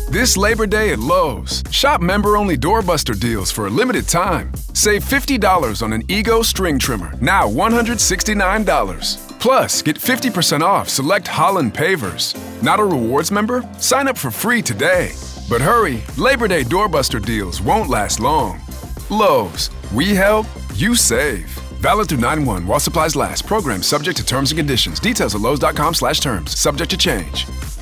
This Labor Day at Lowe's, shop member-only doorbuster deals for a limited time. Save $50 on an Ego string trimmer, now $169. Plus, get 50% off select Holland pavers. Not a rewards member? Sign up for free today. But hurry, Labor Day doorbuster deals won't last long. Lowe's, we help, you save. Valid through 9/1 while supplies last. Program subject to terms and conditions. Details at lowes.com/terms. Subject to change.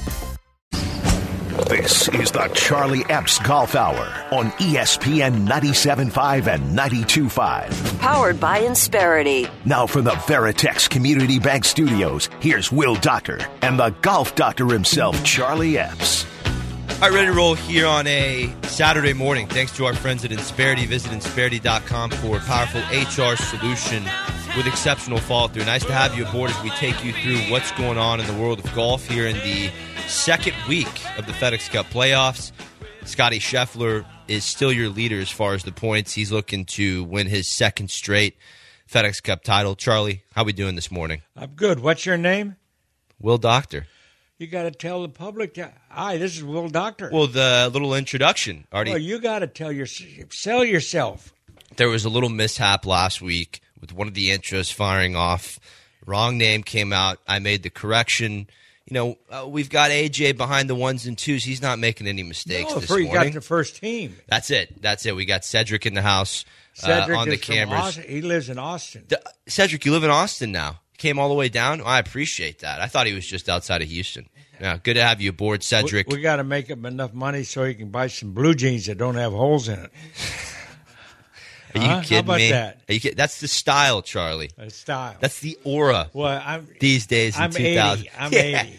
This is the Charlie Epps Golf Hour on ESPN 97.5 and 92.5. Powered by Insperity. Now from the Veritex Community Bank Studios, here's Will Doctor and the golf doctor himself, Charlie Epps. All right, ready to roll here on a Saturday morning. Thanks to our friends at Insperity. Visit Insperity.com for a powerful HR solution with exceptional follow-through. Nice to have you aboard as we take you through what's going on in the world of golf here in the second week of the FedEx Cup playoffs. Scotty Scheffler is still your leader as far as the points. He's looking to win his second straight FedEx Cup title. Charlie, how we doing this morning? I'm good. What's your name? Will Doctor. You got to tell the public, hi, this is Will Doctor. Well, the little introduction already. Well, you got to sell yourself. There was a little mishap last week with one of the intros firing off. Wrong name came out. I made the correction. You know, we've got AJ behind the ones and twos. He's not making any mistakes this morning. You got the first team. That's it. We got Cedric in the house Cedric on the is from cameras. Austin. He lives in Austin. Cedric, you live in Austin now. Came all the way down. I appreciate that. I thought he was just outside of Houston. Yeah, good to have you aboard, Cedric. We got to make him enough money so he can buy some blue jeans that don't have holes in it. Are you kidding How about me? that? That's the style, Charlie. The style. That's the aura. Well, these days in 2000. 80. I'm 80.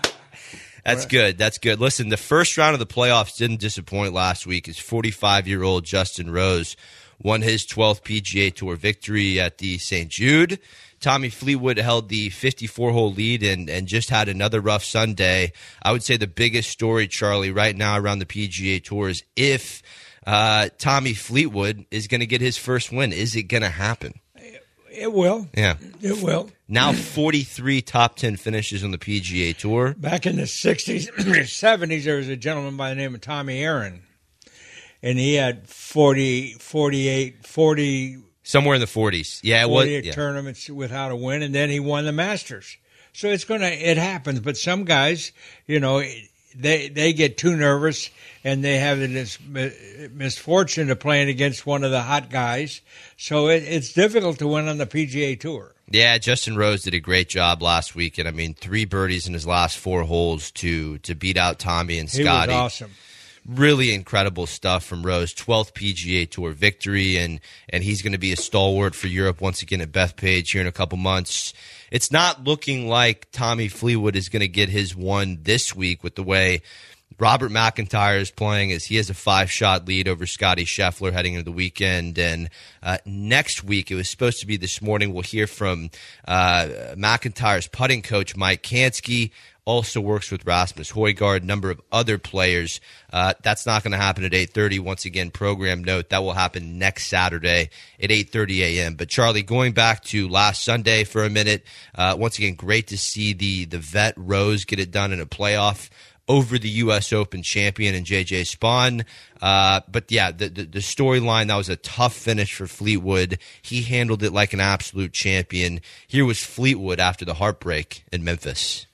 That's good. That's good. Listen, the first round of the playoffs didn't disappoint last week as 45-year-old Justin Rose won his 12th PGA Tour victory at the St. Jude. Tommy Fleetwood held the 54-hole lead and just had another rough Sunday. I would say the biggest story, Charlie, right now around the PGA Tour is if Tommy Fleetwood is going to get his first win. Is it going to happen? It will. Yeah. It will. Now 43 top 10 finishes on the PGA Tour. Back in the 60s, 70s, there was a gentleman by the name of Tommy Aaron, and he had 40 Somewhere in the 40s. Yeah, it was. Yeah. Tournaments without a win, and then he won the Masters. So it happens. But some guys, you know, they get too nervous, and they have this misfortune of playing against one of the hot guys. So it's difficult to win on the PGA Tour. Yeah, Justin Rose did a great job last week, and I mean 3 birdies in his last 4 holes to beat out Tommy and Scotty. He was awesome. Really incredible stuff from Rose. 12th PGA Tour victory, and he's going to be a stalwart for Europe once again at Bethpage here in a couple months. It's not looking like Tommy Fleetwood is going to get his one this week with the way Robert McIntyre is playing, as he has a 5-shot lead over Scotty Scheffler heading into the weekend. And next week, it was supposed to be this morning, we'll hear from McIntyre's putting coach, Mike Kansky. Also works with Rasmus Højgaard, a number of other players. That's not going to happen at 8:30. Once again, program note, that will happen next Saturday at 8:30 a.m. But, Charlie, going back to last Sunday for a minute, once again, great to see the vet Rose get it done in a playoff over the U.S. Open champion and J.J. Spaun. But, yeah, the storyline, that was a tough finish for Fleetwood. He handled it like an absolute champion. Here was Fleetwood after the heartbreak in Memphis.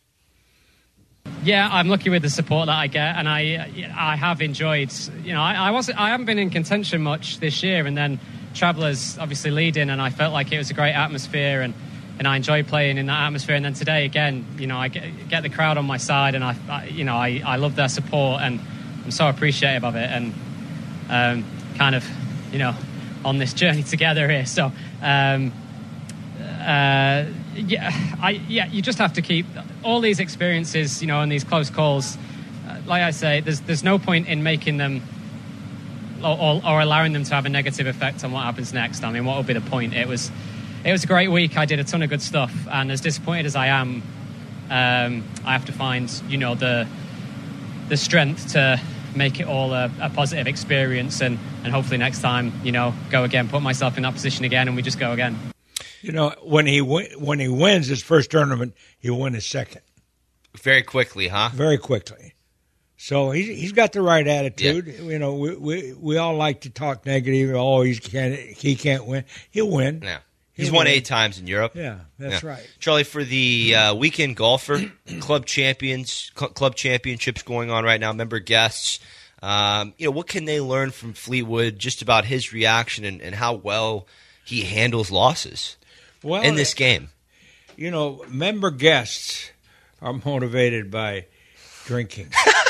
Yeah, I'm lucky with the support that I get, and I have enjoyed. You know, I haven't been in contention much this year, and then Travelers obviously leading, and I felt like it was a great atmosphere, and I enjoyed playing in that atmosphere. And then today again, you know, I get the crowd on my side, and I love their support, and I'm so appreciative of it, and kind of, you know, on this journey together here. So. You just have to keep all these experiences, you know, and these close calls. Like I say, there's no point in making them or allowing them to have a negative effect on what happens next. I mean, what would be the point? It was a great week. I did a ton of good stuff, and as disappointed as I am, I have to find, you know, the strength to make it all a positive experience, and hopefully next time, you know, go again, put myself in that position again, and we just go again. You know, when he wins his first tournament, he'll win his second. Very quickly, huh? Very quickly. So he's got the right attitude. Yeah. You know, we all like to talk negative. Oh, he can't win. He'll win. Yeah. He's won 8 times in Europe. Yeah, that's right. Charlie, for the weekend golfer, club championships going on right now, member guests, what can they learn from Fleetwood just about his reaction and how well he handles losses in this game? You know, member guests are motivated by drinking.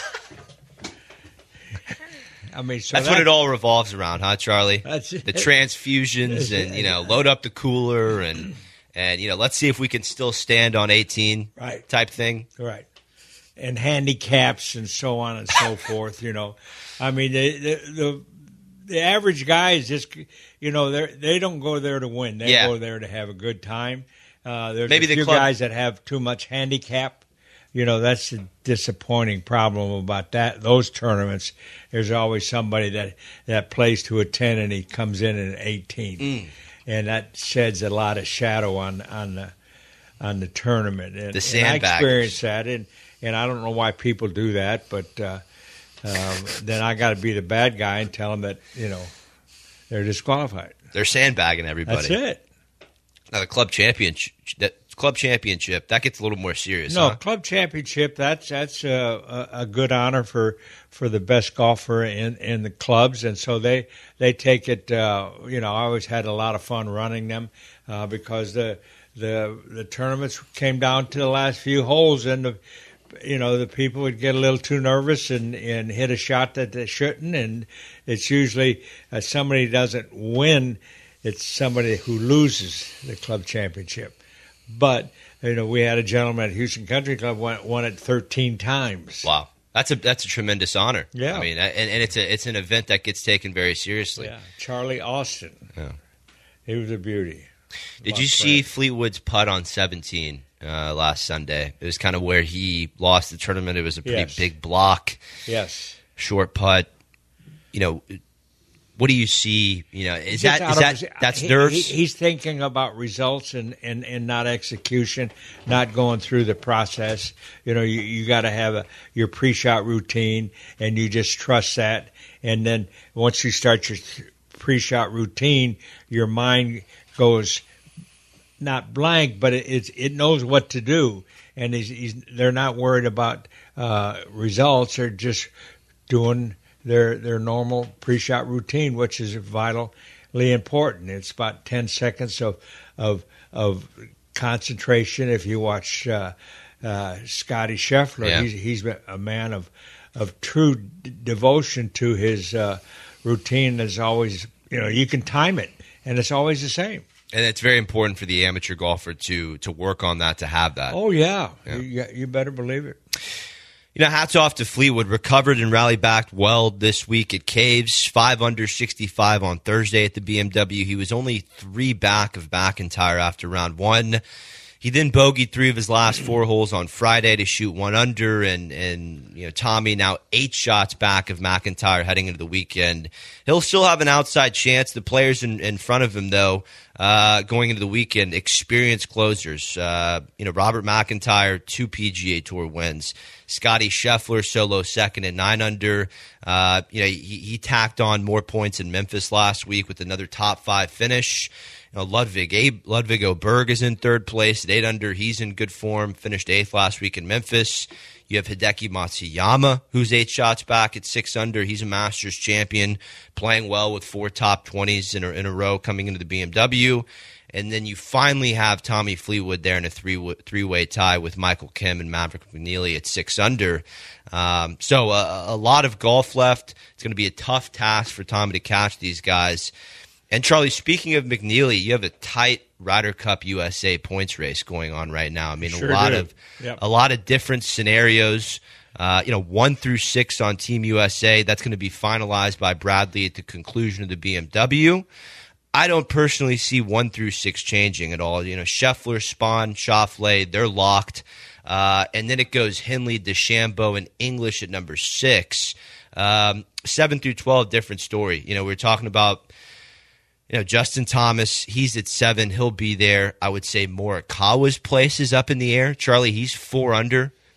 I mean, so that's what it all revolves around, huh, Charlie? That's it. The transfusions and, load up the cooler and let's see if we can still stand on 18 type thing. Right. And handicaps and so on and so forth, I mean, the average guy is just, they don't go there to win. They go there to have a good time. There's maybe a few guys that have too much handicap. That's a disappointing problem about those tournaments. There's always somebody that plays to a 10 and he comes in at 18. And that sheds a lot of shadow on the tournament. And, the sandbaggers. And I experienced that, and I don't know why people do that, but then I got to be the bad guy and tell them that, they're disqualified. They're sandbagging everybody. That's it. Now the club championship, that gets a little more serious. No, huh? club championship, that's a good honor for the best golfer in the clubs, and so they take it. I always had a lot of fun running them because the tournaments came down to the last few holes, and the people would get a little too nervous and hit a shot that they shouldn't, and it's usually somebody doesn't win. It's somebody who loses the club championship. But, we had a gentleman at Houston Country Club won it 13 times. Wow. That's a tremendous honor. Yeah. I mean, and it's an event that gets taken very seriously. Yeah. Charlie Austin. Yeah. He was a beauty. Did you see Fleetwood's putt on 17 last Sunday? It was kind of where he lost the tournament. It was a pretty big block. Yes. Short putt. What do you see? That's nerves? He's thinking about results and not execution, not going through the process. You got to have your pre-shot routine, and you just trust that. And then once you start your pre-shot routine, your mind goes not blank, but it knows what to do. And they're not worried about results. They're just doing their normal pre-shot routine, which is vitally important. It's about 10 seconds of concentration. If you watch Scotty Scheffler, he's a man of true devotion to his routine. There's always, you can time it, and it's always the same. And it's very important for the amateur golfer to work on that, to have that. Oh, yeah. You better believe it. Hats off to Fleetwood. Recovered and rally back well this week at Caves. 5 under 65 on Thursday at the BMW. He was only 3 back of McIntyre after round 1. He then bogeyed 3 of his last 4 holes on Friday to shoot 1 under, and Tommy now 8 shots back of McIntyre heading into the weekend. He'll still have an outside chance. The players in front of him, though, going into the weekend, experienced closers. Robert McIntyre, 2 PGA Tour wins. Scotty Scheffler solo second at 9 under. He tacked on more points in Memphis last week with another top 5 finish. Ludwig Oberg is in 3rd place at 8 under. He's in good form. Finished 8th last week in Memphis. You have Hideki Matsuyama, who's 8 shots back at 6 under. He's a Masters champion, playing well with 4 top 20s in a row coming into the BMW. And then you finally have Tommy Fleetwood there in a three-way tie with Michael Kim and Maverick McNeely at 6 under. So a lot of golf left. It's going to be a tough task for Tommy to catch these guys. And, Charlie, speaking of McNeely, you have a tight Ryder Cup USA points race going on right now. I mean, sure a lot of different scenarios. 1 through 6 on Team USA. That's going to be finalized by Bradley at the conclusion of the BMW. I don't personally see 1 through 6 changing at all. Scheffler, Spahn, Schauffele, they're locked. And then it goes Henley, DeChambeau, and English at number 6. 7 through 12, different story. We're talking about Justin Thomas, he's at 7. He'll be there. I would say Morikawa's place is up in the air. Charlie, he's 4 under.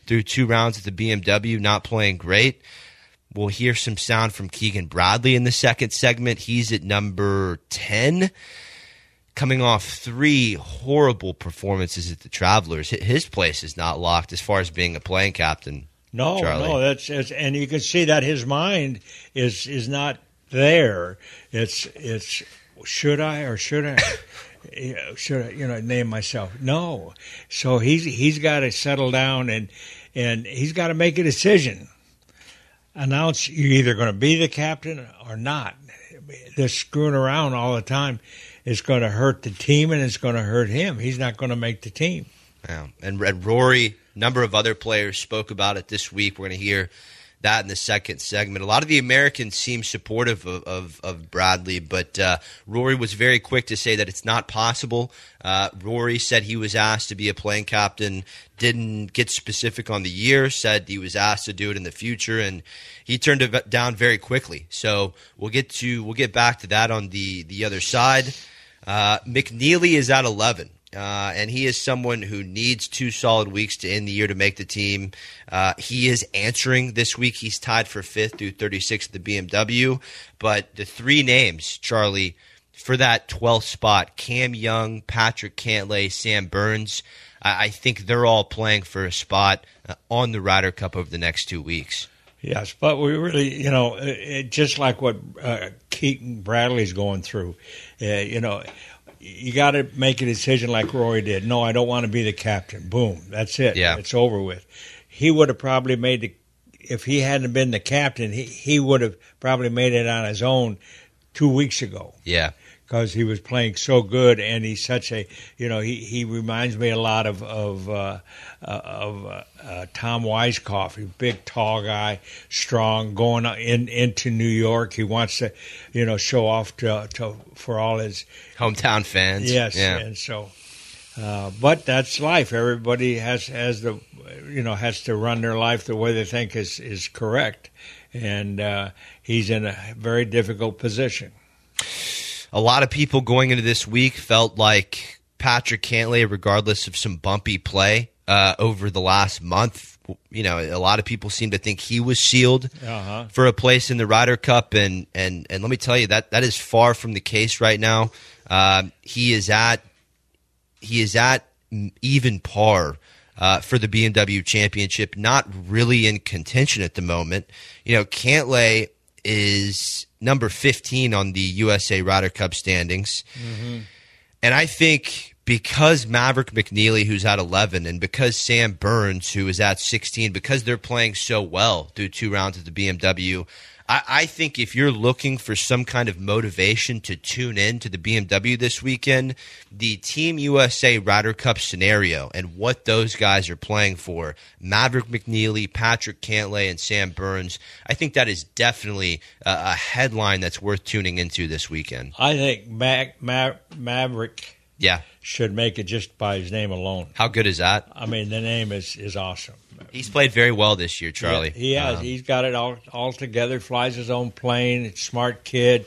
through 2 rounds at the BMW, not playing great. We'll hear some sound from Keegan Bradley in the second segment. He's at number 10, coming off 3 horrible performances at the Travelers. His place is not locked as far as being a playing captain. No, Charlie. no, that's and you can see that his mind is not there. It's should I or should I? Should I, name myself? No. So he's got to settle down and he's got to make a decision. Announce you're either going to be the captain or not. This screwing around all the time is going to hurt the team and it's going to hurt him. He's not going to make the team. Yeah. And Rory, a number of other players spoke about it this week. We're going to hear that in the second segment. A lot of the Americans seem supportive of Bradley, but Rory was very quick to say that it's not possible. Rory said he was asked to be a playing captain, didn't get specific on the year, said he was asked to do it in the future, and he turned it down very quickly. So we'll get back to that on the other side. McNeely is at 11. And he is someone who needs 2 solid weeks to end the year to make the team. He is answering this week. He's tied for 5th through 36 at the BMW. But the 3 names, Charlie, for that 12th spot, Cam Young, Patrick Cantlay, Sam Burns, I think they're all playing for a spot on the Ryder Cup over the next 2 weeks. Yes, but we really, just like what Keegan Bradley's going through, you got to make a decision like Rory did. No, I don't want to be the captain. Boom. That's it. Yeah. It's over with. He would have probably if he hadn't been the captain, he would have probably made it on his own 2 weeks ago. Yeah. Because he was playing so good, and he's such a, he reminds me a lot of Tom Weiskopf. He's a big, tall guy, strong, going into New York. He wants to, show off for all his hometown fans. Yes, yeah. And so, but that's life. Everybody has to run their life the way they think is correct, and he's in a very difficult position. A lot of people going into this week felt like Patrick Cantlay, regardless of some bumpy play over the last month, a lot of people seem to think he was sealed for a place in the Ryder Cup, and let me tell you that is far from the case right now. He is at even par for the BMW Championship, not really in contention at the moment. Cantlay is number 15 on the USA Ryder Cup standings. Mm-hmm. And I think because Maverick McNeely, who's at 11, and because Sam Burns, who is at 16, because they're playing so well through 2 rounds at the BMW, I think if you're looking for some kind of motivation to tune in to the BMW this weekend, the Team USA Ryder Cup scenario and what those guys are playing for, Maverick McNeely, Patrick Cantlay, and Sam Burns, I think that is definitely a headline that's worth tuning into this weekend. I think Maverick should make it just by his name alone. How good is that? I mean, the name is awesome. He's played very well this year, Charlie. Yeah, he has. He's got it all together. Flies his own plane. Smart kid.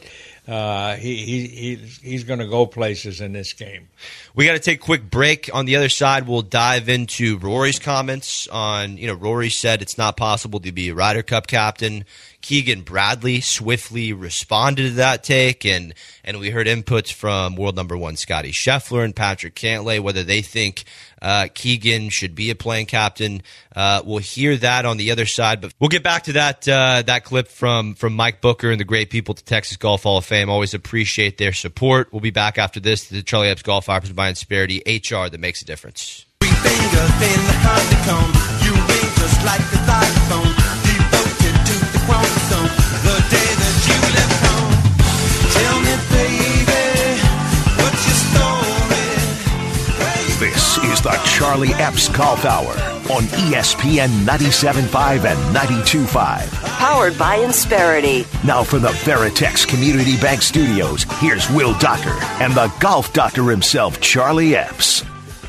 He's going to go places in this game. We got to take a quick break. On the other side, we'll dive into Rory's comments on, Rory said it's not possible to be a Ryder Cup captain. Keegan Bradley swiftly responded to that take, and we heard inputs from world number 1 Scotty Scheffler and Patrick Cantlay, whether they think Keegan should be a playing captain. We'll hear that on the other side, but we'll get back to that clip from Mike Booker and the great people at the Texas Golf Hall of Fame. Always appreciate their support. We'll be back after this. The Charlie Epps Golf Hour by Insperity, HR that makes a difference. 3 fingers in the honeycomb, you ring just like a xylophone, devoted to the chromosome, the day that you left home. Tell me, baby, what's your story? This is the Charlie Epps Golf Hour on ESPN 97.5 and 92.5. Powered by Insperity. Now from the Veritex Community Bank Studios, here's Will Docker and the golf doctor himself, Charlie Epps.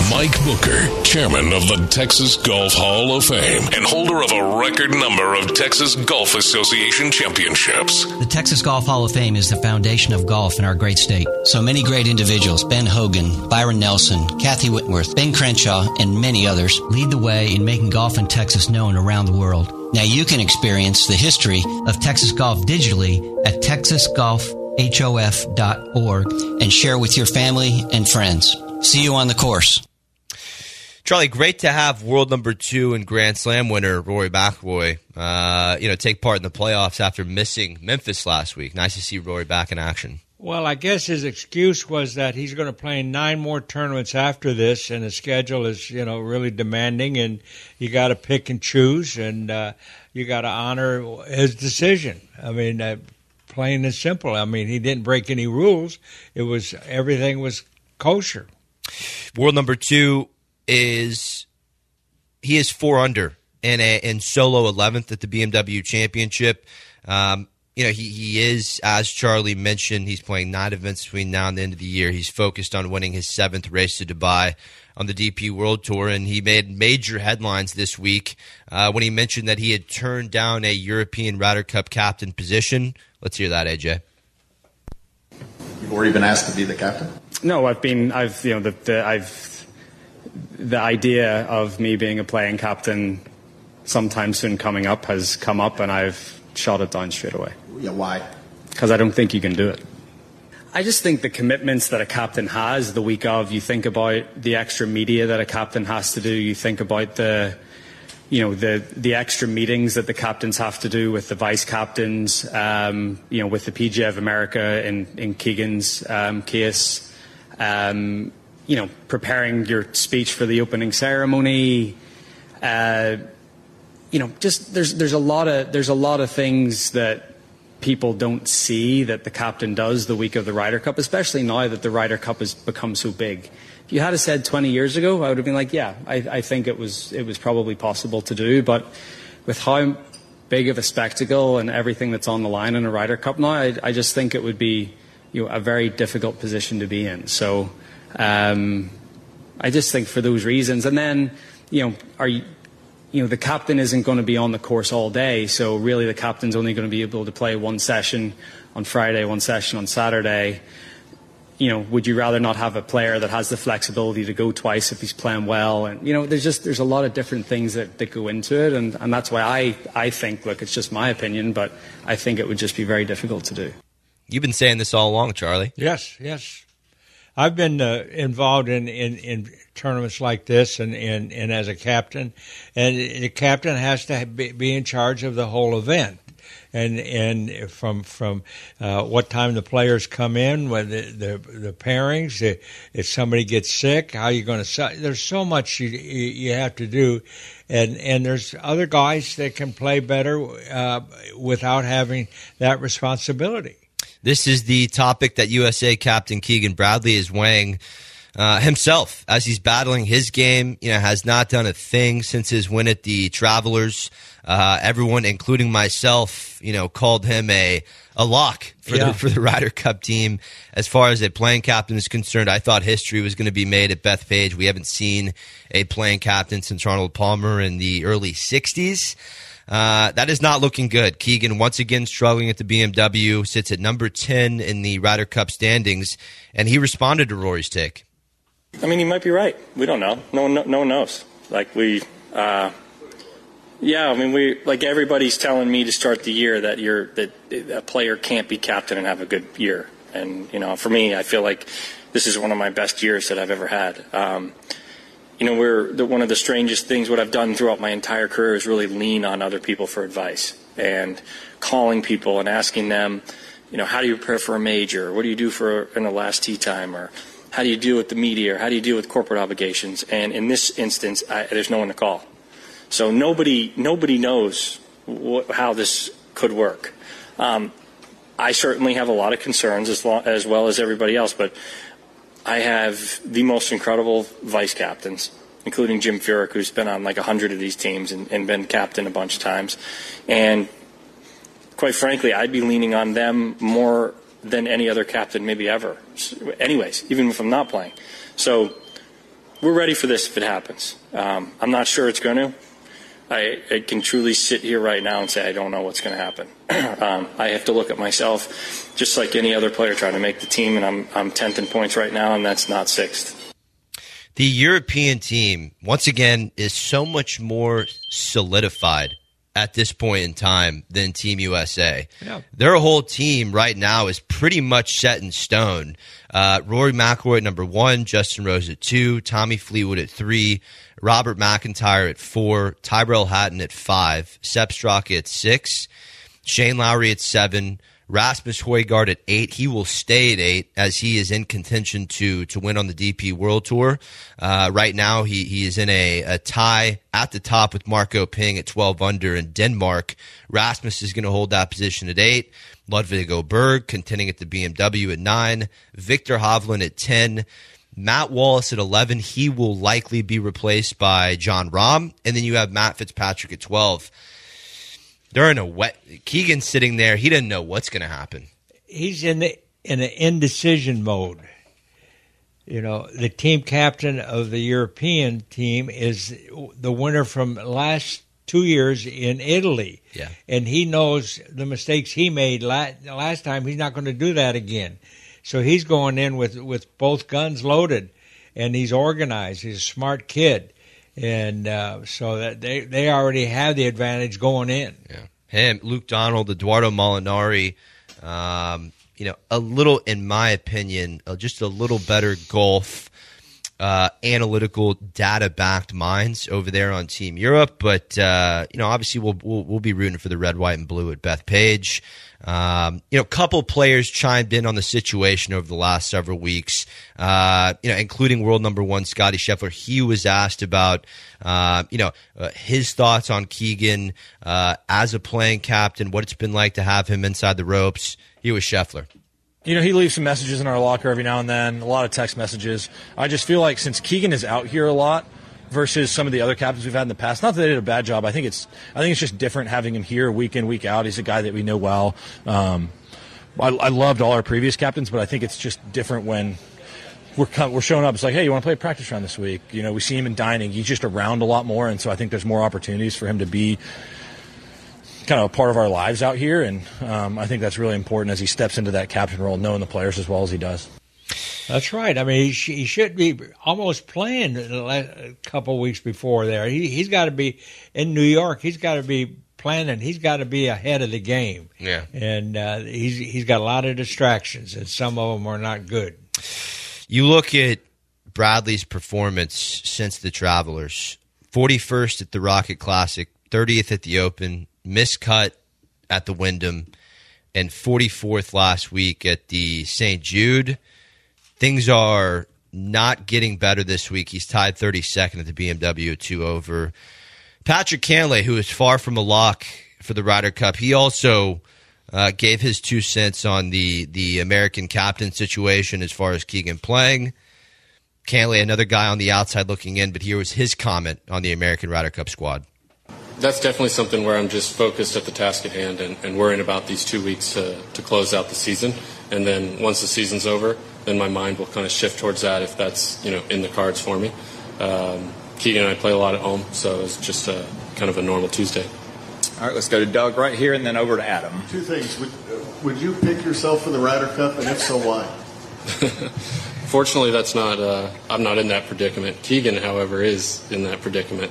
Mike Booker, chairman of the Texas Golf Hall of Fame and holder of a record number of Texas Golf Association championships. The Texas Golf Hall of Fame is the foundation of golf in our great state. So many great individuals, Ben Hogan, Byron Nelson, Kathy Whitworth, Ben Crenshaw, and many others, lead the way in making golf in Texas known around the world. Now you can experience the history of Texas golf digitally at texasgolfhof.org and share with your family and friends. See you on the course. Charlie, great to have world number 2 and Grand Slam winner Rory McIlroy, take part in the playoffs after missing Memphis last week. Nice to see Rory back in action. Well, I guess his excuse was that he's going to play 9 more tournaments after this, and the schedule is, really demanding, and you got to pick and choose, and you got to honor his decision. I mean, plain and simple. I mean, he didn't break any rules. Everything was kosher. World number 2 is 4 under in solo 11th at the BMW Championship. He is, as Charlie mentioned, he's playing 9 events between now and the end of the year. He's focused on winning his 7th race to Dubai on the DP World Tour, and he made major headlines this week when he mentioned that he had turned down a European Ryder Cup captain position. Let's hear that, AJ. You've already been asked to be the captain? No, the idea of me being a playing captain sometime soon coming up has come up, and I've shot it down straight away. Yeah, why? Because I don't think you can do it. I just think the commitments that a captain has the week of, you think about the extra media that a captain has to do, you think about the extra meetings that the captains have to do with the vice captains, with the PGA of America in Keegan's case, preparing your speech for the opening ceremony. There's a lot of things that people don't see that the captain does the week of the Ryder Cup, especially now that the Ryder Cup has become so big. If you had said 20 years ago, I would have been like, yeah, I think it was probably possible to do. But with how big of a spectacle and everything that's on the line in a Ryder Cup now, I just think it would be a very difficult position to be in. So I just think for those reasons. And then, the captain isn't going to be on the course all day, so really the captain's only going to be able to play 1 session on Friday, 1 session on Saturday. Would you rather not have a player that has the flexibility to go twice if he's playing well? And, there's a lot of different things that go into it, and that's why I think, look, it's just my opinion, but I think it would just be very difficult to do. You've been saying this all along, Charlie. Yes. I've been involved in tournaments like this and as a captain, and the captain has to be in charge of the whole event, and from what time the players come in, when the pairings, if somebody gets sick, how you're going to. There's so much you have to do, and there's other guys that can play better without having that responsibility. This is the topic that USA captain Keegan Bradley is weighing himself as he's battling his game. Has not done a thing since his win at the Travelers. Everyone, including myself, called him a lock for the Ryder Cup team. As far as a playing captain is concerned, I thought history was going to be made at Bethpage. We haven't seen a playing captain since Arnold Palmer in the early 60s. That is not looking good. Keegan once again struggling at the BMW, sits at number 10 in the Ryder Cup standings, and he responded to Rory's take. I mean, he might be right. We don't know. No one knows. Everybody's telling me to start the year that a player can't be captain and have a good year. And, for me, I feel like this is one of my best years that I've ever had. One of the strangest things, what I've done throughout my entire career is really lean on other people for advice and calling people and asking them, how do you prepare for a major? What do you do in the last tee time? Or how do you deal with the media? Or how do you deal with corporate obligations? And in this instance, there's no one to call. So nobody knows how this could work. I certainly have a lot of concerns as well as everybody else, but I have the most incredible vice captains, including Jim Furyk, who's been on 100 of these teams and been captain a bunch of times. And quite frankly, I'd be leaning on them more than any other captain maybe ever. Anyways, even if I'm not playing. So, we're ready for this if it happens. I'm not sure it's going to. I can truly sit here right now and say I don't know what's going to happen. I have to look at myself just like any other player trying to make the team, and I'm 10th in points right now, and that's not 6th. The European team, once again, is so much more solidified at this point in time than Team USA. Yeah. Their whole team right now is pretty much set in stone. Rory McIlroy at number 1, Justin Rose at 2, Tommy Fleetwood at 3, Robert McIntyre at 4, Tyrrell Hatton at 5, Sepp Straka at 6, Shane Lowry at 7, Rasmus Højgaard at 8. He will stay at 8 as he is in contention to win on the DP World Tour. Right now, he is in a tie at the top with Marco Ping at 12 under in Denmark. Rasmus is going to hold that position at 8. Ludvig Berg contending at the BMW at 9. Victor Hovland at 10. Matt Wallace at 11. He will likely be replaced by John Rahm. And then you have Matt Fitzpatrick at 12. They're in a wet. Keegan's sitting there. He doesn't know what's going to happen. He's in an indecision mode. You know, the team captain of the European team is the winner from last 2 years in Italy. Yeah. And he knows the mistakes he made last time. He's not going to do that again. So he's going in with both guns loaded, and he's organized. He's a smart kid. And so that they already have the advantage going in. Yeah, him, Luke Donald, Eduardo Molinari, a little, in my opinion, just a little better golf, analytical, data-backed minds over there on Team Europe. But obviously we'll be rooting for the red, white, and blue at Bethpage. A couple players chimed in on the situation over the last several weeks, including world number 1 Scottie Scheffler. He was asked about, his thoughts on Keegan as a playing captain, what it's been like to have him inside the ropes. Here was Scheffler. He leaves some messages in our locker every now and then, a lot of text messages. I just feel like since Keegan is out here a lot, versus some of the other captains we've had in the past. Not that they did a bad job. I think it's just different having him here week in, week out. He's a guy that we know well. I loved all our previous captains, but I think it's just different when we're showing up. It's like, hey, you want to play a practice round this week? We see him in dining. He's just around a lot more, and so I think there's more opportunities for him to be kind of a part of our lives out here, and I think that's really important as he steps into that captain role, knowing the players as well as he does. That's right. I mean, he should be almost playing a couple weeks before there. He's got to be in New York. He's got to be planning. He's got to be ahead of the game. Yeah. And he's got a lot of distractions, and some of them are not good. You look at Bradley's performance since the Travelers. 41st at the Rocket Classic, 30th at the Open, miscut at the Wyndham, and 44th last week at the St. Jude. Things are not getting better this week. He's tied 32nd at the BMW 2 over. Patrick Cantlay, who is far from a lock for the Ryder Cup, he also gave his 2 cents on the American captain situation as far as Keegan playing. Cantlay, another guy on the outside looking in, but here was his comment on the American Ryder Cup squad. That's definitely something where I'm just focused at the task at hand and worrying about these 2 weeks to close out the season. And then once the season's over, then my mind will kind of shift towards that if that's in the cards for me. Keegan and I play a lot at home, so it's just kind of a normal Tuesday. All right, let's go to Doug right here and then over to Adam. 2 things. Would you pick yourself for the Ryder Cup, and if so, why? Fortunately, that's not. I'm not in that predicament. Keegan, however, is in that predicament.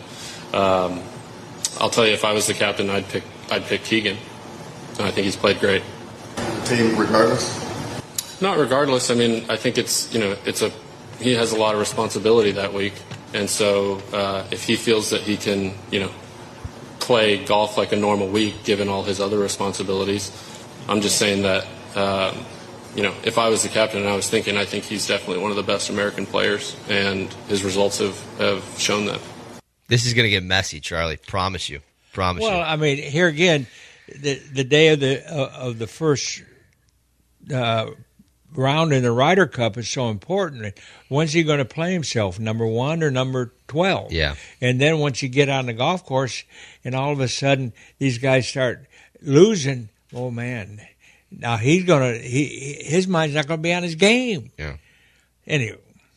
I'll tell you, if I was the captain, I'd pick Keegan. I think he's played great. Team, regardless? Not regardless. I mean, I think he has a lot of responsibility that week, and so if he feels that he can, play golf like a normal week, given all his other responsibilities, I'm just saying that, if I was the captain and I was thinking, I think he's definitely one of the best American players, and his results have shown that. This is going to get messy, Charlie. Promise you. Well, I mean, here again, the day of the first round in the Ryder Cup is so important. When's he going to play himself, number 1 or number 12? Yeah. And then once you get on the golf course and all of a sudden these guys start losing, oh, man, now his mind's not going to be on his game. Yeah. Anyway.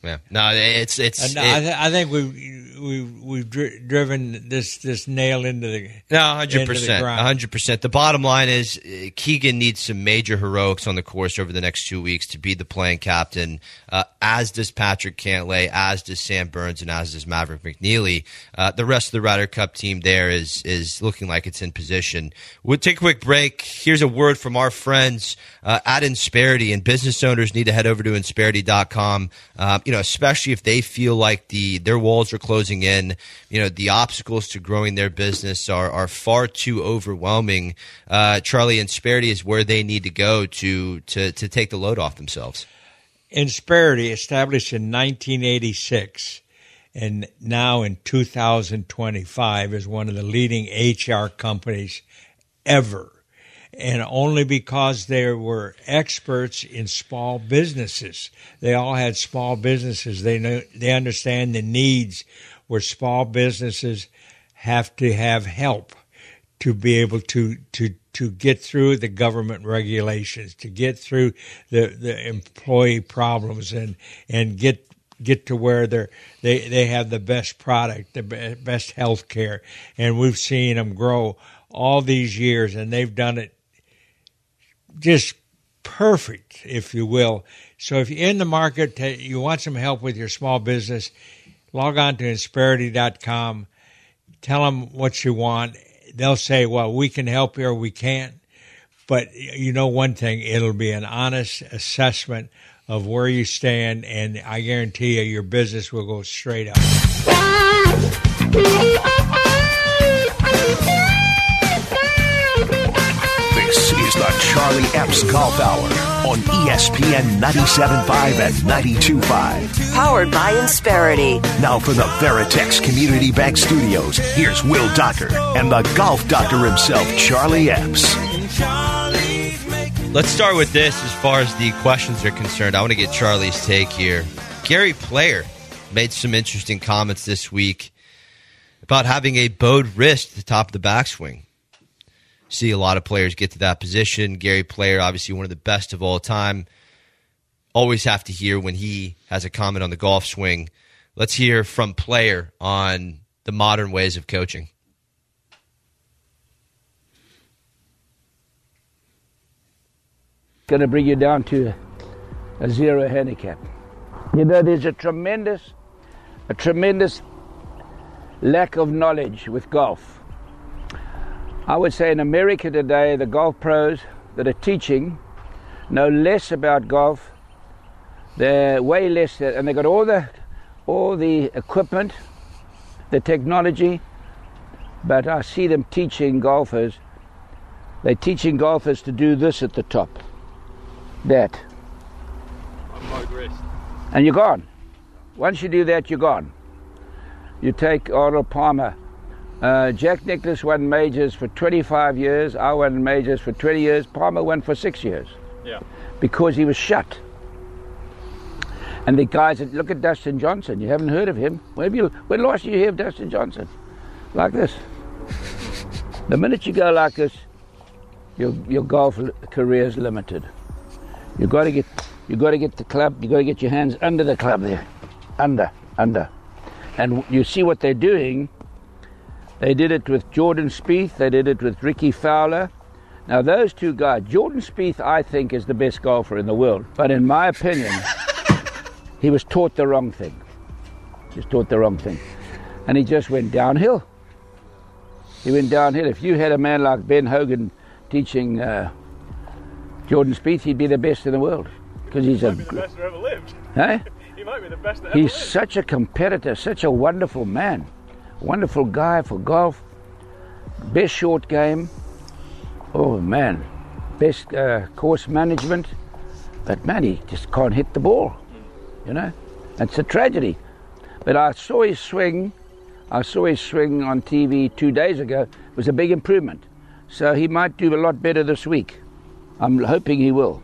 Yeah. No, it's. I think we've driven this nail into the 100%. 100%. The bottom line is Keegan needs some major heroics on the course over the next 2 weeks to be the playing captain, as does Patrick Cantlay, as does Sam Burns, and as does Maverick McNeely. The rest of the Ryder Cup team there is looking like it's in position. We'll take a quick break. Here's a word from our friends at Insperity, and business owners need to head over to Insperity.com. Especially if they feel like their walls are closing in, the obstacles to growing their business are far too overwhelming. Charlie, Insperity is where they need to go to take the load off themselves. Insperity, established in 1986 and now in 2025, is one of the leading HR companies ever. And only because they were experts in small businesses. They all had small businesses. They understand the needs where small businesses have to have help to be able to get through the government regulations, to get through the employee problems, and get to where they have the best product, the best health care. And we've seen them grow all these years, and they've done it just perfect, if you will. So if you're in the market, you want some help with your small business, log on to Insperity.com, tell them what you want. They'll say, well, we can help you or we can't. But you know one thing, it'll be an honest assessment of where you stand, and I guarantee you your business will go straight up. This is the Charlie Epps Golf Hour on ESPN 97.5 and 92.5. Powered by Insperity. Now from the Veritex Community Bank Studios, here's Will Doctor and the golf doctor himself, Charlie Epps. Let's start with this as far as the questions are concerned. I want to get Charlie's take here. Gary Player made some interesting comments this week about having a bowed wrist at the top of the backswing. See a lot of players get to that position. Gary Player, obviously one of the best of all time. Always have to hear when he has a comment on the golf swing. Let's hear from Player on the modern ways of coaching. Going to bring you down to a zero handicap. There's a tremendous lack of knowledge with golf. I would say in America today, the golf pros that are teaching know less about golf. They're way less, and they've got all the equipment, the technology, but I see them teaching golfers. They're teaching golfers to do this at the top. That. And you're gone. Once you do that, you're gone. You take Arnold Palmer. Jack Nicklaus won majors for 25 years. I won majors for 20 years. Palmer won for 6 years. Yeah. Because he was shut. And the guys that look at Dustin Johnson, you haven't heard of him. When last did you hear of Dustin Johnson? Like this. The minute you go like this, your golf career is limited. You got to get the club. You got to get your hands under the club there, under. And you see what they're doing. They did it with Jordan Spieth. They did it with Ricky Fowler. Now those two guys, Jordan Spieth, I think is the best golfer in the world. But in my opinion, he was taught the wrong thing. And he just went downhill. If you had a man like Ben Hogan teaching Jordan Spieth, he'd be the best in the world. Because he's the best that ever lived. Huh? He might be the best that ever He's lived. such a competitor, such a wonderful man. Wonderful guy for golf. Best short game. Oh, man. Best course management. But, man, he just can't hit the ball. It's a tragedy. But I saw his swing on TV 2 days ago. It was a big improvement. So he might do a lot better this week. I'm hoping he will.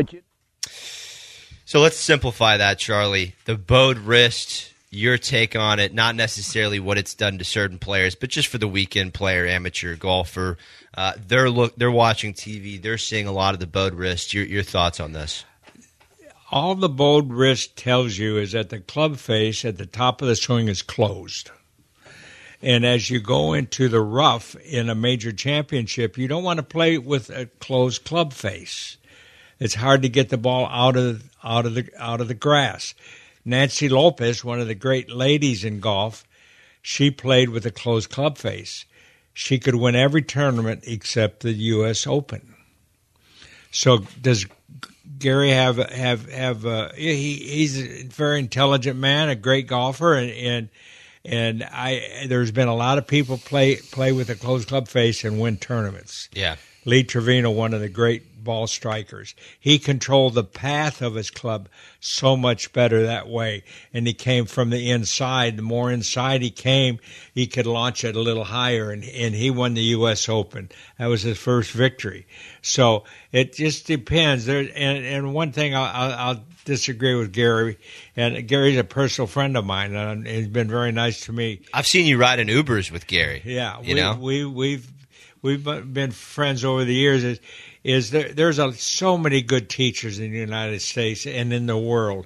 So let's simplify that, Charlie. The bowed wrist, your take on it, not necessarily what it's done to certain players, but just for the weekend player, amateur golfer. They're watching TV. They're seeing a lot of the bowed wrist. Your thoughts on this? all the bowed wrist tells you is that the club face at the top of the swing is closed. And as you go into the rough in a major championship, you don't want to play with a closed club face. It's hard to get the ball out of the grass. Nancy Lopez, one of the great ladies in golf, she played with a closed club face. She could win every tournament except the U.S. Open. So does Gary have he's a very intelligent man, a great golfer, and there's been a lot of people play with a closed club face and win tournaments. Yeah. Lee Trevino, one of the great ball strikers, he controlled the path of his club so much better that way, and he came from the inside. The more inside he came, he could launch it a little higher, and he won the U.S. Open. That was his first victory. So it just depends. And one thing I'll disagree with Gary, and Gary's a personal friend of mine, and he's been very nice to me. I've seen you ride in Ubers with Gary. Yeah, we've been friends over the years. There's so many good teachers in the United States and in the world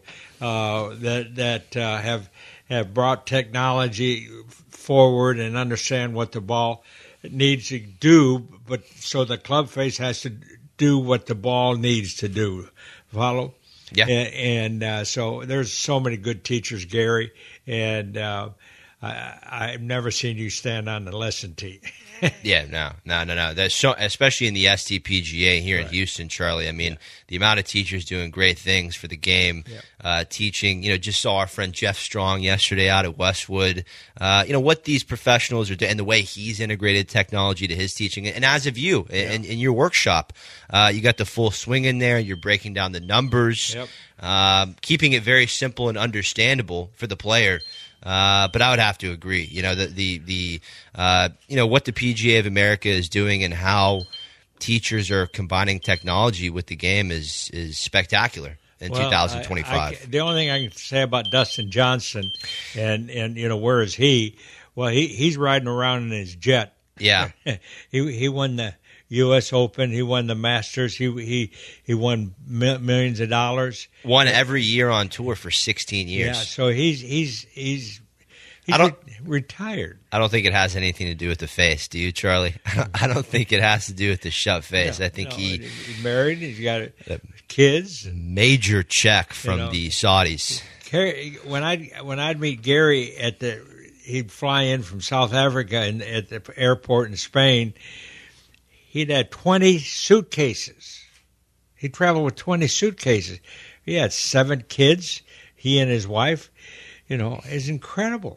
that have brought technology forward and understand what the ball needs to do, but so the club face has to do what the ball needs to do. Follow? Yeah. And so there's so many good teachers, Gary, and I've never seen you stand on the lesson tee. Yeah, no. That's so, especially in the STPGA here in Houston, Charlie. I mean, the amount of teachers doing great things for the game, teaching. Just saw our friend Jeff Strong yesterday out at Westwood. What these professionals are doing, and the way he's integrated technology to his teaching. And as of you, in your workshop, you got the full swing in there. You're breaking down the numbers, keeping it very simple and understandable for the player. But I would have to agree. What the PGA of America is doing and how teachers are combining technology with the game is spectacular in 2025. The only thing I can say about Dustin Johnson, and where is he? Well, he's riding around in his jet. Yeah, he won the U.S. Open. He won the Masters. He won millions of dollars. Won every year on tour for 16 years. Yeah, so he's retired. I don't think it has anything to do with the face. Do you, Charlie? I don't think it has to do with the shut face. I think he's married. He's got kids. Major check from the Saudis. When I'd meet Gary he'd fly in from South Africa and at the airport in Spain. He'd had 20 suitcases. He traveled with 20 suitcases. He had 7 kids, he and his wife. It's incredible.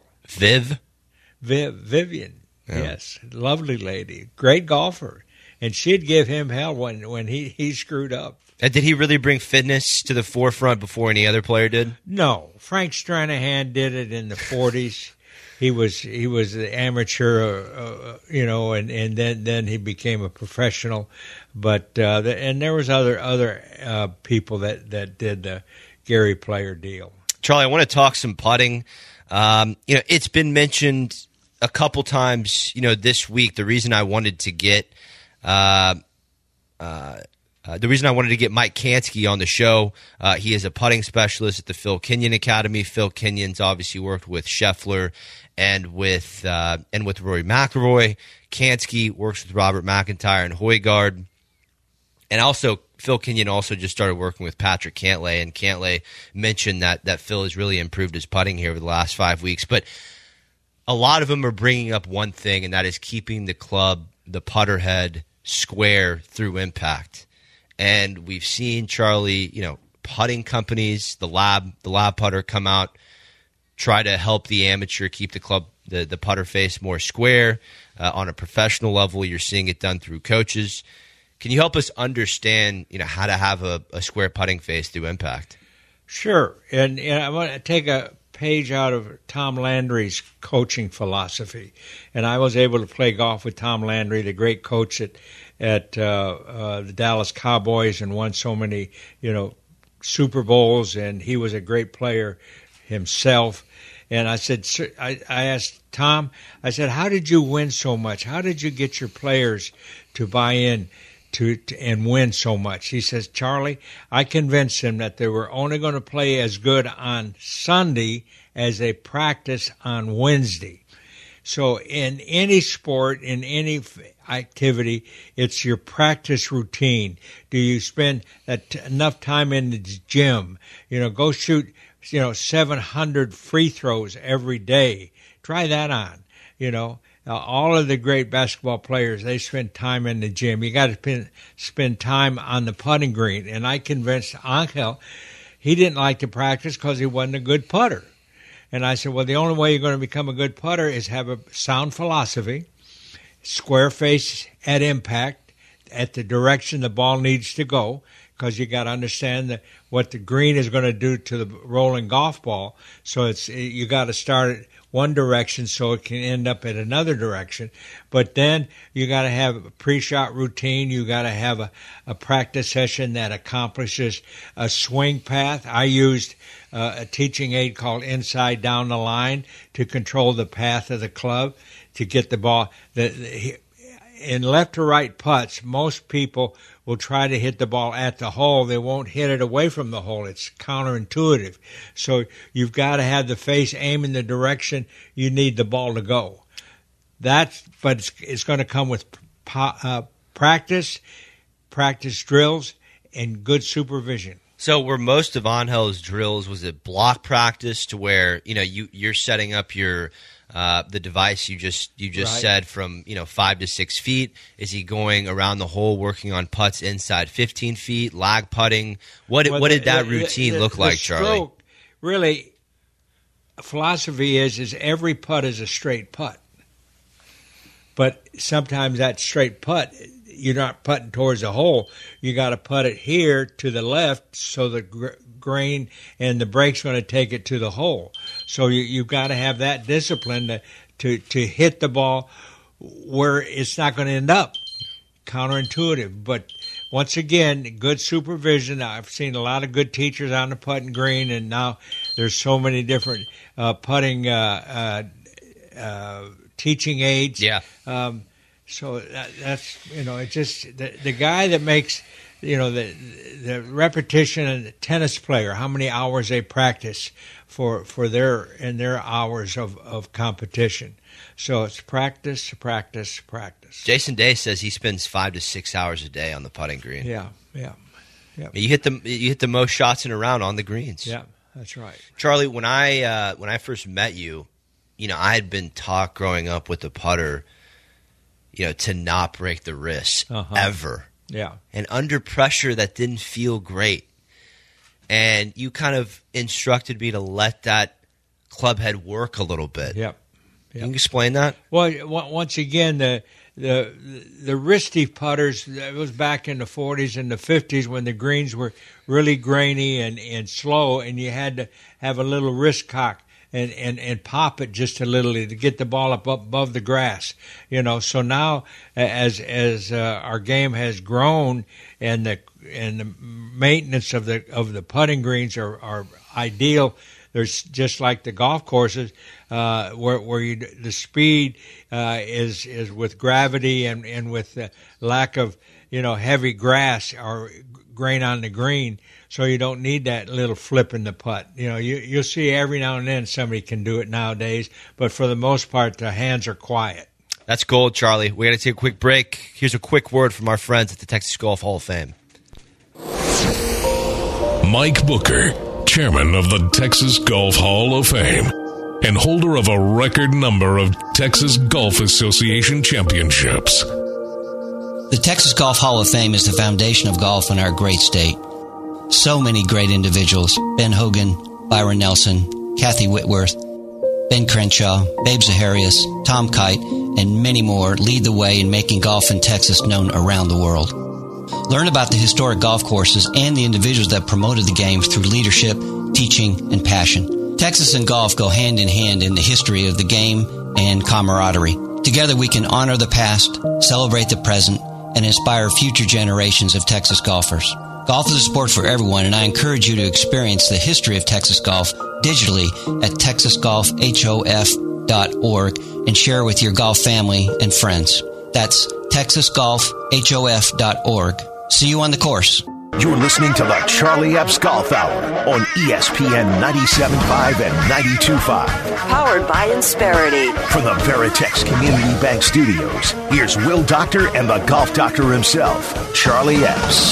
Vivian, yes, lovely lady, great golfer. And she'd give him hell when he screwed up. And did he really bring fitness to the forefront before any other player did? No. Frank Stranahan did it in the 40s. He was the amateur, and then he became a professional. But and there was other people that did the Gary Player deal. Charlie, I want to talk some putting. It's been mentioned a couple times, this week. The reason I wanted to get Mike Kansky on the show, he is a putting specialist at the Phil Kenyon Academy. Phil Kenyon's obviously worked with Scheffler and with Rory McIlroy. Kansky works with Robert McIntyre and Højgaard. And also, Phil Kenyon also just started working with Patrick Cantlay, and Cantlay mentioned that Phil has really improved his putting here over the last 5 weeks. But a lot of them are bringing up one thing, and that is keeping the club, the putter head, square through impact. And we've seen, Charlie, putting companies, the lab putter come out, try to help the amateur keep the club, the putter face more square. On a professional level, you're seeing it done through coaches. Can you help us understand, how to have a square putting face through impact? Sure. And I want to take a page out of Tom Landry's coaching philosophy. And I was able to play golf with Tom Landry, the great coach at the Dallas Cowboys, and won so many, Super Bowls. And he was a great player himself. And I said, I asked Tom, I said, how did you win so much? How did you get your players to buy in and win so much. He says, Charlie, I convinced them that they were only going to play as good on Sunday as they practice on Wednesday. So in any sport, in any activity, it's your practice routine. Do you spend enough time in the gym? Go shoot, 700 free throws every day. Try that on, all of the great basketball players, they spend time in the gym. You got to spend time on the putting green. And I convinced Angel he didn't like to practice because he wasn't a good putter. And I said, well, the only way you're going to become a good putter is have a sound philosophy, square face at impact, at the direction the ball needs to go, because you got to understand what the green is going to do to the rolling golf ball. So you got to start it one direction so it can end up at another direction. But then you got to have a pre-shot routine. You got to have a practice session that accomplishes a swing path. I used a teaching aid called Inside Down the Line to control the path of the club to get the ball. In left to right putts, most people will try to hit the ball at the hole. They won't hit it away from the hole. It's counterintuitive. So you've got to have the face aim in the direction you need the ball to go. But it's going to come with practice drills, and good supervision. So were most of Angel's drills, was it block practice to where you're setting up your the device you just right. said from 5 to 6 feet? Is he going around the hole working on putts inside 15 feet, lag putting? What did that routine look like, Charlie? Stroke, really, philosophy is every putt is a straight putt. But sometimes that straight putt, you're not putting towards the hole. You got to putt it here to the left so the grain and the break's going to take it to the hole. So you've got to have that discipline to hit the ball where it's not going to end up. Counterintuitive. But once again, good supervision. I've seen a lot of good teachers on the putting green, and now there's so many different putting teaching aids. Yeah. So that's it's just the guy that makes the repetition, and the tennis player, how many hours they practice for their hours of competition. So it's practice. Jason Day says he spends 5 to 6 hours a day on the putting green. Yeah. You hit the most shots in a round on the greens. Yeah, that's right. Charlie, when I first met you, I had been taught growing up with the putter, to not break the wrist ever. Yeah. And under pressure, that didn't feel great. And you kind of instructed me to let that club head work a little bit. Yep. Can you explain that? Well, once again, the wristy putters, that was back in the 40s and the 50s when the greens were really grainy and slow, and you had to have a little wrist cock and pop it just a little to get the ball up above the grass. So now as our game has grown and the maintenance of the putting greens are ideal. There's just like the golf courses where the speed is with gravity and with the lack of heavy grass or grain on the green, so you don't need that little flip in the putt. You'll see every now and then somebody can do it nowadays, but for the most part, the hands are quiet. That's gold, Charlie. We got to take a quick break. Here's a quick word from our friends at the Texas Golf Hall of Fame. Mike Booker, chairman of the Texas Golf Hall of Fame and holder of a record number of Texas Golf Association championships. The Texas Golf Hall of Fame is the foundation of golf in our great state. So many great individuals: Ben Hogan, Byron Nelson, Kathy Whitworth, Ben Crenshaw, Babe Zaharias, Tom Kite, and many more lead the way in making golf in Texas known around the world. Learn about the historic golf courses and the individuals that promoted the game through leadership, teaching, and passion. Texas and golf go hand in hand in the history of the game and camaraderie. Together we can honor the past, celebrate the present, and inspire future generations of Texas golfers. Golf is a sport for everyone, and I encourage you to experience the history of Texas golf digitally at texasgolfhof.org and share with your golf family and friends. That's TexasGolfHof.org. See you on the course. You're listening to the Charlie Epps Golf Hour on ESPN 97.5 and 92.5. Powered by Insperity. From the Veritex Community Bank Studios, here's Will Doctor and the Golf Doctor himself, Charlie Epps.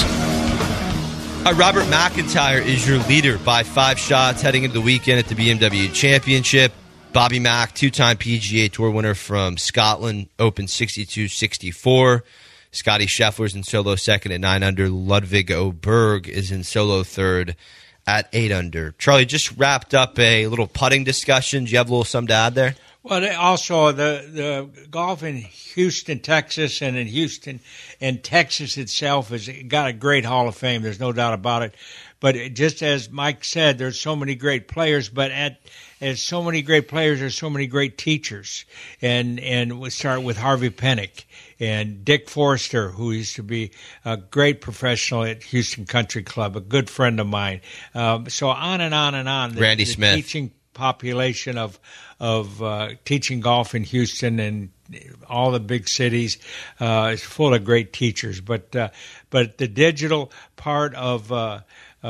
Robert McIntyre is your leader by 5 shots heading into the weekend at the BMW Championship. Bobby Mack, 2-time PGA Tour winner from Scotland, Open 62-64. Scotty Scheffler's in solo second at 9 under. Ludwig Oberg is in solo third at 8 under. Charlie, just wrapped up a little putting discussion. Do you have a little something to add there? Well, also the golf in Houston, Texas, and in Houston and Texas itself has got a great Hall of Fame. There's no doubt about it. But just as Mike said, there's so many great players, but as so many great players, there's so many great teachers. And we start with Harvey Penick and Dick Forrester, who used to be a great professional at Houston Country Club, a good friend of mine. So on and on and on. Randy Smith. Teaching population of teaching golf in Houston and all the big cities is full of great teachers. But the digital part of the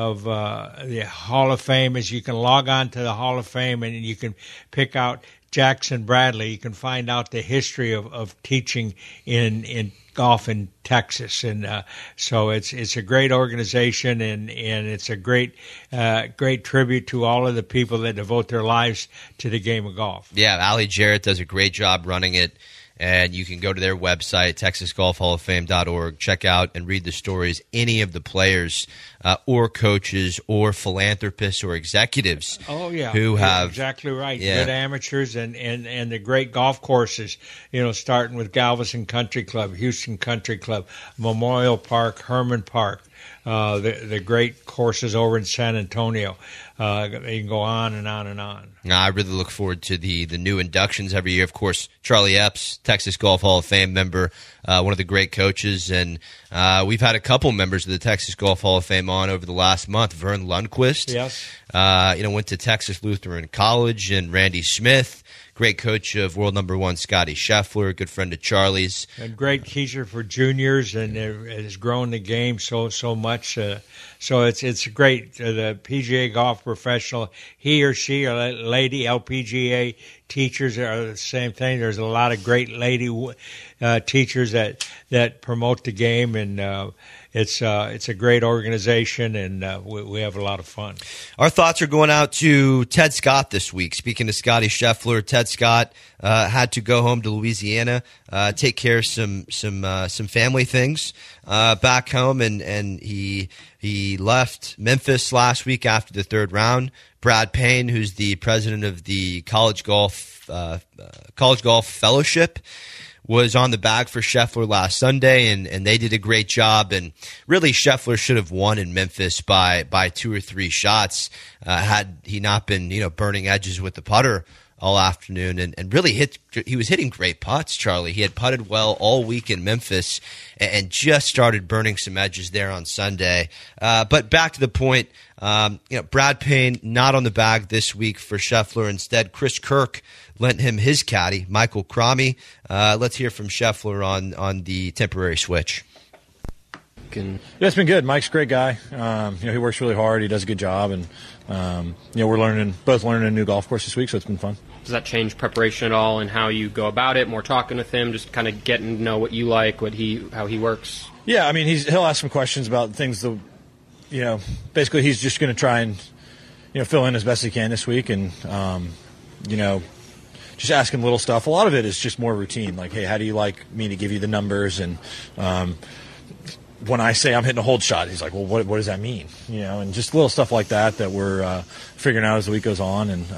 Hall of Fame is you can log on to the Hall of Fame and you can pick out Jackson Bradley. You can find out the history of teaching in golf in Texas, and so it's a great organization, and it's a great tribute to all of the people that devote their lives to the game of golf. Yeah, Allie Jarrett does a great job running it. And you can go to their website, TexasGolfHallOfFame.org, check out and read the stories. Any of the players or coaches or philanthropists or executives who have... Exactly right. Yeah. Good amateurs and the great golf courses, starting with Galveston Country Club, Houston Country Club, Memorial Park, Herman Park, the great courses over in San Antonio. You can go on and on and on. I really look forward to the new inductions every year. Of course, Charlie Epps, Texas Golf Hall of Fame member, one of the great coaches, and we've had a couple members of the Texas Golf Hall of Fame on over the last month. Vern Lundquist, yes, went to Texas Lutheran College, and Randy Smith, great coach of world number 1 Scotty Scheffler, good friend of Charlie's, and great teacher for juniors, and has grown the game so much. So it's great. The PGA golf professional, he or she or lady LPGA teachers are the same thing. There's a lot of great lady teachers that promote the game, and it's a great organization, and we have a lot of fun. Our thoughts are going out to Ted Scott this week. Speaking of Scotty Scheffler, Ted Scott had to go home to Louisiana, take care of some family things back home, and he left Memphis last week after the 3rd round. Brad Payne, who's the president of the College Golf Fellowship, was on the bag for Scheffler last Sunday, and they did a great job. And really, Scheffler should have won in Memphis by 2 or 3 shots had he not been burning edges with the putter all afternoon, and really he was hitting great putts, Charlie. He had putted well all week in Memphis and just started burning some edges there on Sunday. But back to the point, Brad Payne not on the bag this week for Scheffler. Instead, Chris Kirk lent him his caddy, Michael Cromie. Let's hear from Scheffler on the temporary switch. Yeah, it's been good. Mike's a great guy. He works really hard. He does a good job, and we're both learning a new golf course this week, so it's been fun. Does that change preparation at all and how you go about it? More talking with him, just kind of getting to know what you like, how he works. Yeah, I mean, he'll ask some questions about things. Basically, he's just going to try and fill in as best he can this week, and just ask him little stuff. A lot of it is just more routine, like, hey, how do you like me to give you the numbers? And when I say I'm hitting a hold shot, he's like, well, what does that mean? And just little stuff like that we're figuring out as the week goes on. And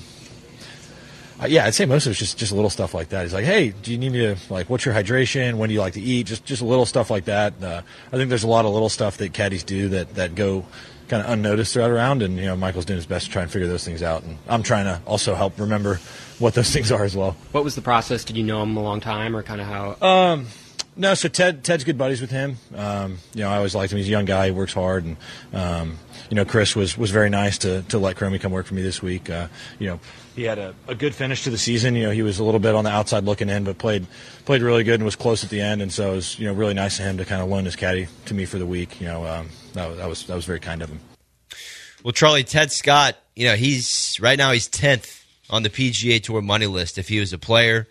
I'd say most of it's just little stuff like that. He's like, hey, do you need me to, what's your hydration? When do you like to eat? Just little stuff like that. I think there's a lot of little stuff that caddies do that go kind of unnoticed throughout around, and Michael's doing his best to try and figure those things out, and I'm trying to also help remember what those things are as well. What was the process? Did you know him a long time, or kind of how? No, so Ted's good buddies with him. I always liked him. He's a young guy. He works hard. And, Chris was very nice to let Cromie come work for me this week. He had a good finish to the season. He was a little bit on the outside looking in, but played really good and was close at the end. And so it was, really nice of him to kind of loan his caddy to me for the week. That was very kind of him. Well, Charlie, Ted Scott, he's 10th on the PGA Tour money list if he was a player.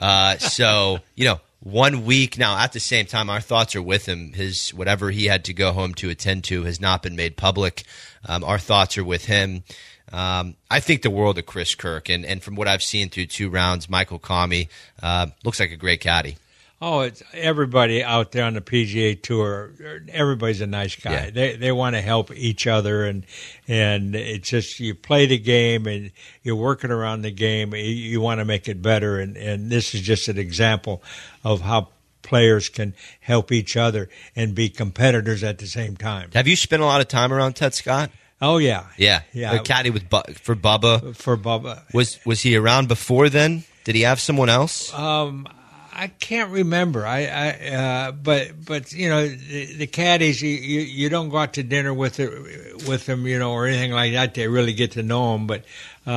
1 week now. At the same time, our thoughts are with him. His whatever he had to go home to attend to has not been made public. Our thoughts are with him. I think the world of Chris Kirk, and from what I've seen through 2 rounds, Michael Kami looks like a great caddy. Oh, it's everybody out there on the PGA Tour. Everybody's a nice guy. Yeah. They want to help each other, and it's just you play the game and you're working around the game. You want to make it better, and this is just an example of how players can help each other and be competitors at the same time. Have you spent a lot of time around Ted Scott? Oh yeah. A caddy for Bubba. For Bubba. Was he around before then? Did he have someone else? I can't remember. But the caddies, you don't go out to dinner with them, or anything like that. They really get to know them, but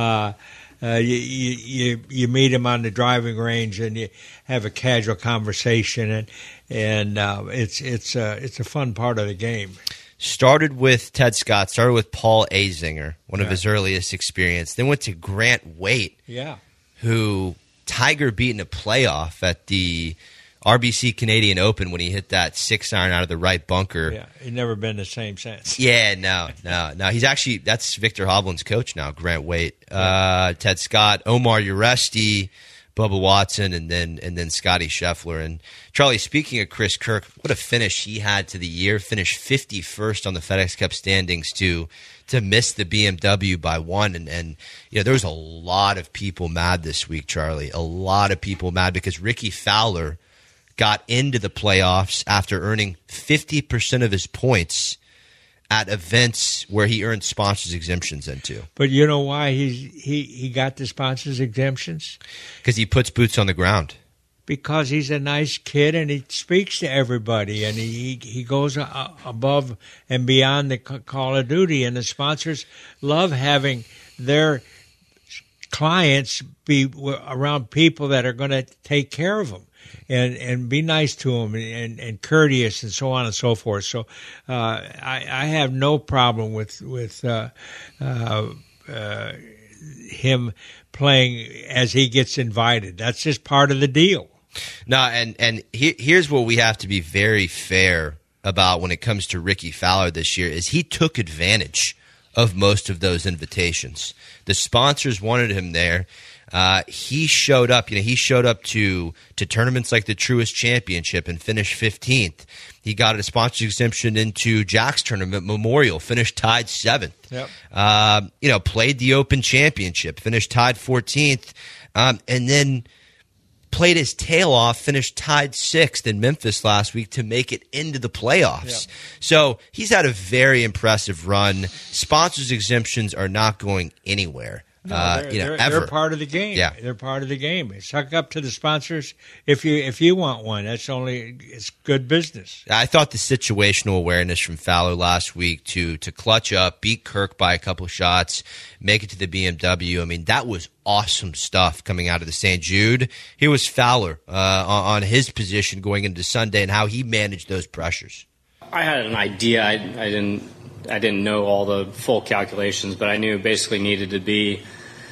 you meet them on the driving range and you have a casual conversation, and it's a fun part of the game. Started with Ted Scott. Started with Paul Azinger, one of his earliest experience. Then went to Grant Waite, who Tiger beat in a playoff at the RBC Canadian Open when he hit that 6-iron out of the right bunker. Yeah, he's never been the same since. Yeah, no. He's actually, that's Victor Hovland's coach now, Grant Waite. Ted Scott, Omar Uresti, Bubba Watson, and then Scotty Scheffler. And Charlie, speaking of Chris Kirk, what a finish he had to the year. Finished 51st on the FedEx Cup standings to miss the BMW by 1. And there was a lot of people mad this week, Charlie. A lot of people mad because Ricky Fowler got into the playoffs after earning 50% of his points at events where he earned sponsors exemptions into. But you know why he got the sponsors exemptions? Because he puts boots on the ground. Because he's a nice kid and he speaks to everybody, and he goes above and beyond the Call of Duty, and the sponsors love having their clients be around people that are going to take care of them and be nice to them and courteous and so on and so forth. So I have no problem with him playing as he gets invited. That's just part of the deal. No, and here's what we have to be very fair about when it comes to Ricky Fowler this year is he took advantage of most of those invitations. The sponsors wanted him there. He showed up. He showed up to tournaments like the Truist Championship and finished 15th. He got a sponsor exemption into Jack's tournament, Memorial, finished tied 7th. Yep. Played the Open Championship, finished tied 14th, and then played his tail off, finished tied 6th in Memphis last week to make it into the playoffs. Yeah. So he's had a very impressive run. Sponsors exemptions are not going anywhere. No, they're part of the game. Yeah. They're part of the game. Suck up to the sponsors if you want one. It's good business. I thought the situational awareness from Fowler last week to clutch up, beat Kirk by a couple shots, make it to the BMW. I mean, that was awesome stuff coming out of the St. Jude. Here was Fowler on his position going into Sunday and how he managed those pressures. I had an idea. I didn't know all the full calculations, but I knew it basically needed to be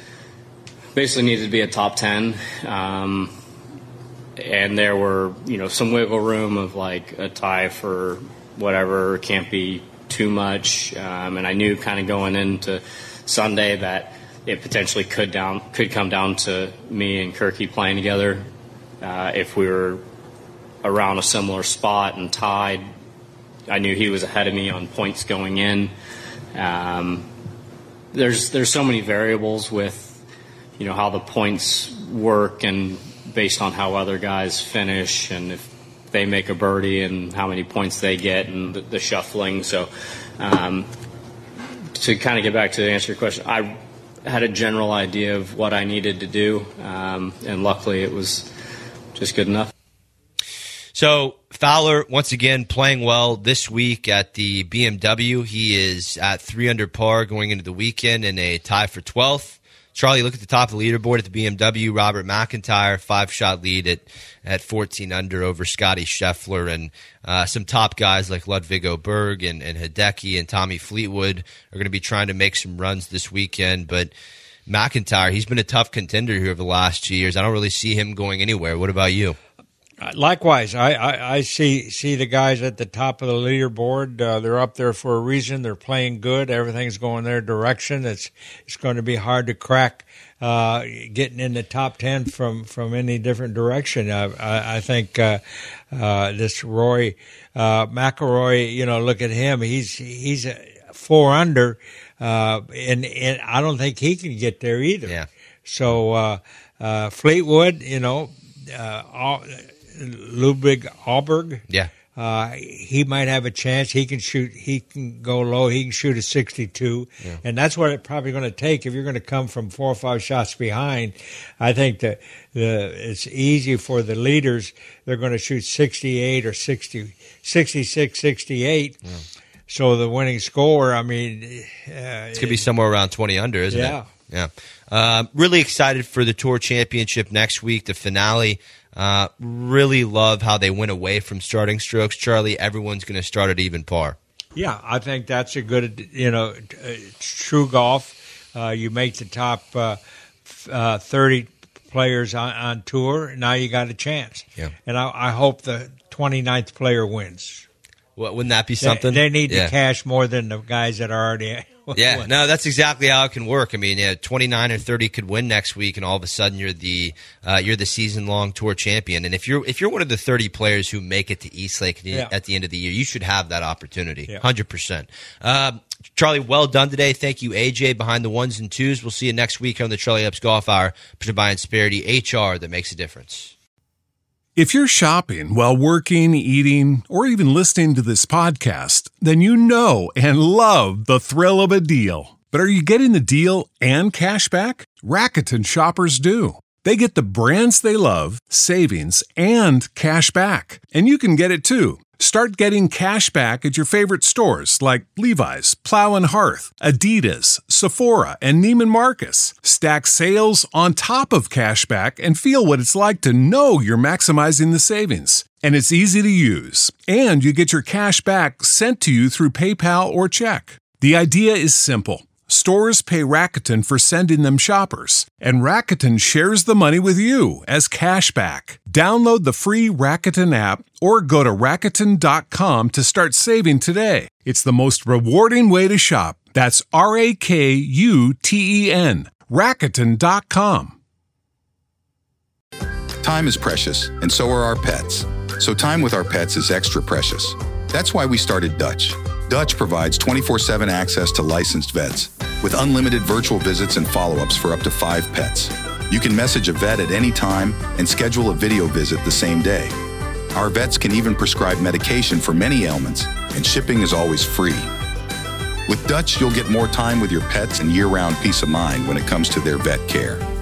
a top 10. And there were, some wiggle room of like a tie for whatever, can't be too much. And I knew kind of going into Sunday that it potentially could come down to me and Kirky playing together. If we were around a similar spot and tied, I knew he was ahead of me on points going in. There's so many variables with, how the points work and based on how other guys finish and if they make a birdie and how many points they get and the shuffling. So to kind of get back to answer your question, I had a general idea of what I needed to do, and luckily it was just good enough. So Fowler, once again, playing well this week at the BMW. He is at 3 under par going into the weekend in a tie for 12th. Charlie, look at the top of the leaderboard at the BMW. Robert McIntyre, 5-shot lead at 14 under over Scotty Scheffler. And some top guys like Ludwig Berg and Hideki and Tommy Fleetwood are going to be trying to make some runs this weekend. But McIntyre, he's been a tough contender here over the last 2 years. I don't really see him going anywhere. What about you? Likewise, I see the guys at the top of the leaderboard. They're up there for a reason. They're playing good. Everything's going their direction. It's going to be hard to crack getting in the top 10 from any different direction. I think this Rory McIlroy, look at him. He's 4 under, and I don't think he can get there either. Yeah. So Fleetwood, Ludwig Aberg. Yeah. He might have a chance. He can shoot. He can go low. He can shoot a 62, and that's what it's probably going to take if you're going to come from 4 or 5 shots behind. I think that it's easy for the leaders. They're going to shoot 68 or 60, 66, 68. Yeah. So the winning score, it's going to be somewhere around 20 under, isn't it? Yeah. Really excited for the Tour Championship next week, the finale. Really love how they went away from starting strokes. Charlie, everyone's going to start at even par. Yeah, I think that's a good, true golf. You make the top 30 players on tour. Now you got a chance. Yeah. And I hope the 29th player wins. Well, wouldn't that be something? They need to cash more than the guys that are already. Yeah, no, that's exactly how it can work. 29 or 30 could win next week, and all of a sudden you're the season-long tour champion. And if you're one of the 30 players who make it to Eastlake at the end of the year, you should have that opportunity, 100%. Charlie, well done today. Thank you, AJ, behind the ones and twos. We'll see you next week on the Charlie Epps Golf Hour, presented by Insperity, HR that makes a difference. If you're shopping while working, eating, or even listening to this podcast, then you know and love the thrill of a deal. But are you getting the deal and cash back? Rakuten shoppers do. They get the brands they love, savings, and cash back. And you can get it too. Start getting cash back at your favorite stores like Levi's, Plow and Hearth, Adidas, Sephora, and Neiman Marcus. Stack sales on top of cash back and feel what it's like to know you're maximizing the savings. And it's easy to use. And you get your cash back sent to you through PayPal or check. The idea is simple. Stores pay Rakuten for sending them shoppers, and Rakuten shares the money with you as cash back. Download the free Rakuten app or go to Rakuten.com to start saving today. It's the most rewarding way to shop. That's Rakuten. Rakuten.com. Time is precious, and so are our pets. So time with our pets is extra precious. That's why we started Dutch. Dutch provides 24/7 access to licensed vets with unlimited virtual visits and follow-ups for up to 5 pets. You can message a vet at any time and schedule a video visit the same day. Our vets can even prescribe medication for many ailments, and shipping is always free. With Dutch, you'll get more time with your pets and year-round peace of mind when it comes to their vet care.